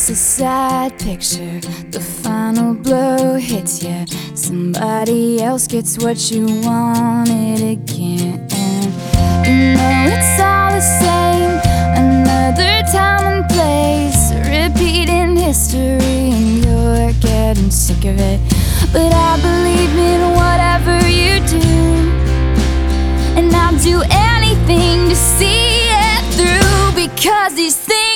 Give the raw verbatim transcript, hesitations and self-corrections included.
It's a sad picture, the final blow hits you. Somebody else gets what you wanted again. You know it's all the same, another time and place, repeating history, and you're getting sick of it. But I